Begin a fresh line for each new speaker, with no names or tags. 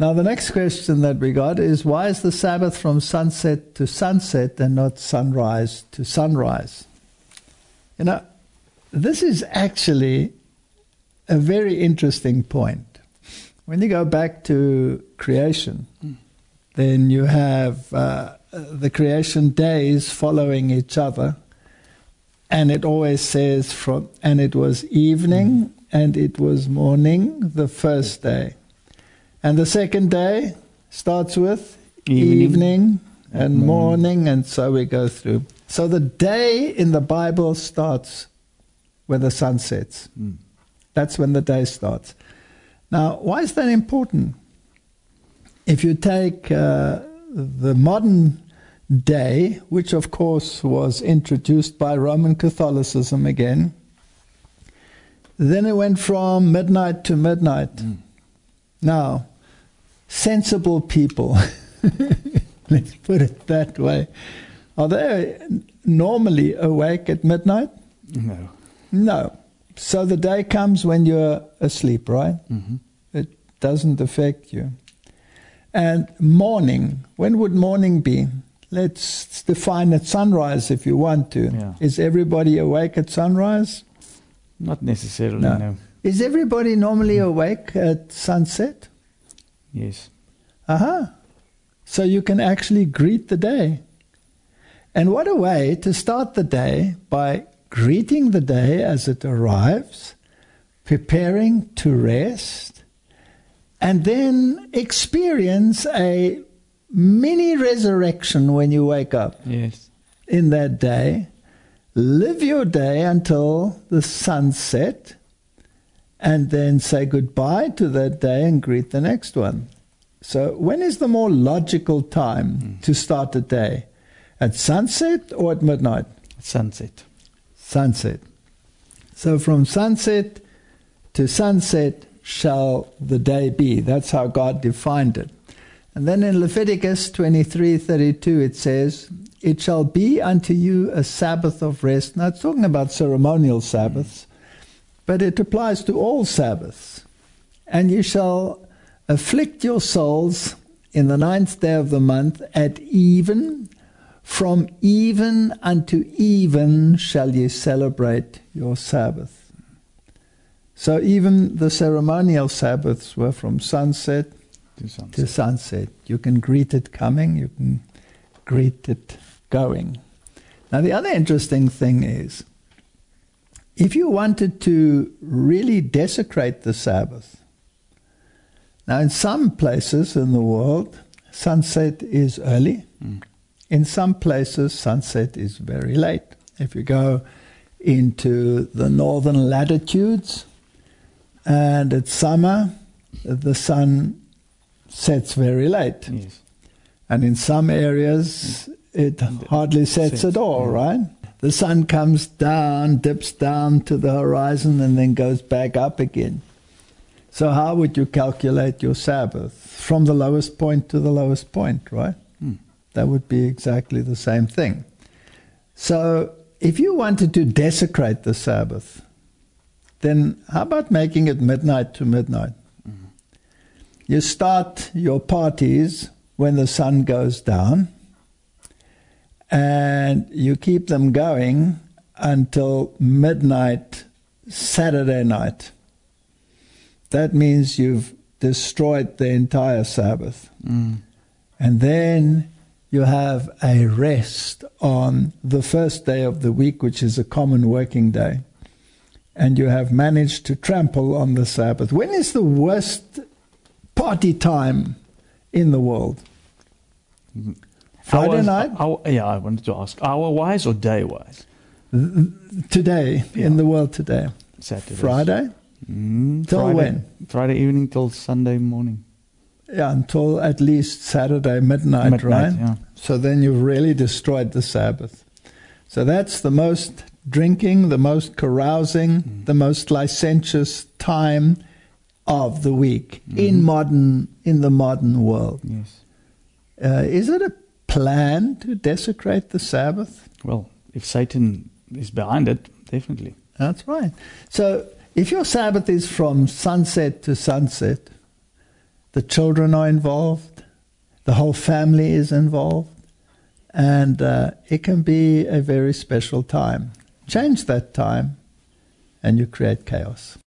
Now the next question that we got is, why is the Sabbath from sunset to sunset and not sunrise to sunrise? You know, this is actually a very interesting point. When you go back to creation, then you have the creation days following each other, and it always says and it was evening and it was morning the first day. And the second day starts with evening and morning, and so we go through. So the day in the Bible starts when the sun sets. That's when the day starts. Now, why is that important? If you take the modern day, which of course was introduced by Roman Catholicism again, then it went from midnight to midnight. Now, sensible people, let's put it that way, are they normally awake at midnight?
No.
No. So the day comes when you're asleep, right? It doesn't affect you. And morning, when would morning be? Let's define it sunrise if you want to.
Yeah.
Is everybody awake at sunrise?
Not necessarily,
No.
no.
Is everybody normally awake at sunset?
Yes.
So you can actually greet the day. And what a way to start the day, by greeting the day as it arrives, preparing to rest, and then experience a mini resurrection when you wake up.
Yes.
In that day. Live your day until the sunset, and then say goodbye to that day and greet the next one. So when is the more logical time to start a day? At sunset or at midnight?
Sunset.
Sunset. So from sunset to sunset shall the day be. That's how God defined it. And then in Leviticus 23:32 it says, it shall be unto you a Sabbath of rest. Now it's talking about ceremonial Sabbaths, but it applies to all Sabbaths. And you shall afflict your souls in the 9th day of the month at even. From even unto even shall ye celebrate your Sabbath. So even the ceremonial Sabbaths were from sunset to sunset. You can greet it coming, you can greet it going. Now the other interesting thing is, if you wanted to really desecrate the Sabbath, now in some places in the world, sunset is early. In some places, sunset is very late. If you go into the northern latitudes and it's summer, the sun sets very late.
Yes.
And in some areas, it hardly sets at all, right? The sun comes down, dips down to the horizon, and then goes back up again. So how would you calculate your Sabbath? From the lowest point to the lowest point, right? That would be exactly the same thing. So if you wanted to desecrate the Sabbath, then how about making it midnight to midnight? You start your parties when the sun goes down, and you keep them going until midnight Saturday night. That means you've destroyed the entire Sabbath. And then you have a rest on the first day of the week, which is a common working day. And you have managed to trample on the Sabbath. When is the worst party time in the world? Friday night?
I wanted to ask, hour-wise or day-wise?
Today, in the world today.
Saturday.
Friday? Till when?
Friday evening till Sunday morning.
Yeah, until at least Saturday midnight, right?
Yeah.
So then you've really destroyed the Sabbath. So that's the most drinking, the most carousing, the most licentious time of the week in the modern world.
Yes.
Is it a plan to desecrate the Sabbath?
Well, if Satan is behind it, definitely.
That's right. So if your Sabbath is from sunset to sunset, the children are involved, the whole family is involved, and it can be a very special time. Change that time, and you create chaos.